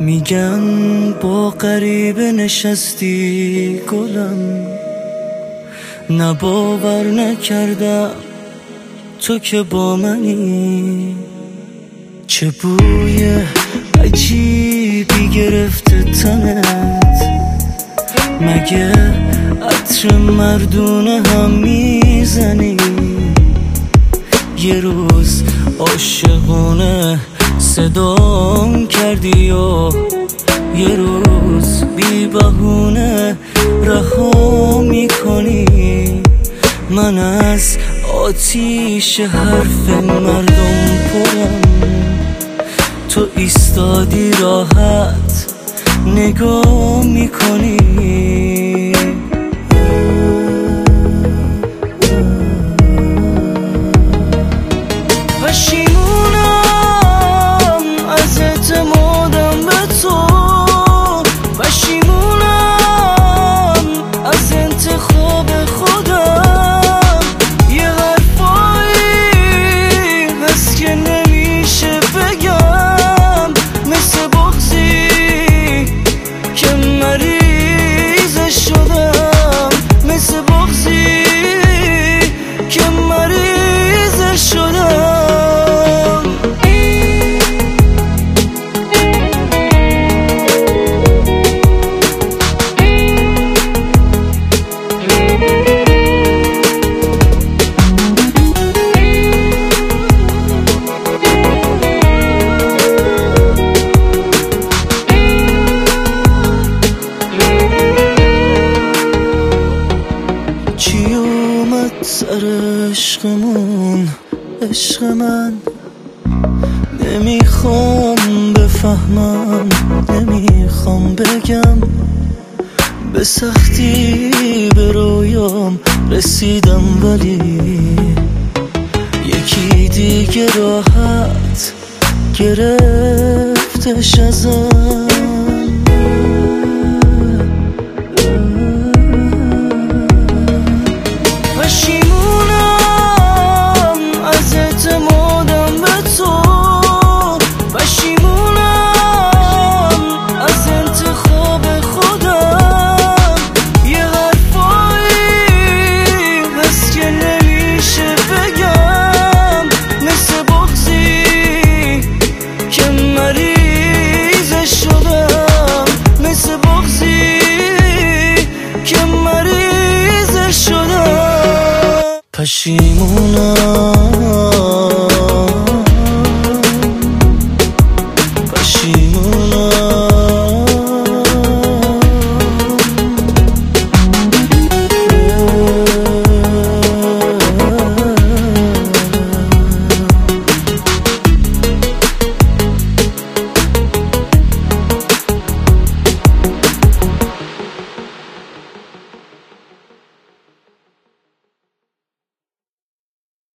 میگن با غریبه نشستی گلم، نه باور نکردم تو که با منی. چه بوی عجیبی گرفته تنت، مگه عطر مردونه هم میزنی؟ یه روز عاشقونه صدام کردی و یه روز بی بهونه رها میکنی. من از آتیش حرف مردم پرم، تو ایستادی راحت نگاه میکنی. چی اومد سر عشقمون عشق من؟ نمیخوام بفهمم، نمیخوام بگم، به سختی به رویام رسیدم ولی یکی دیگه راحت گرفتش ازم.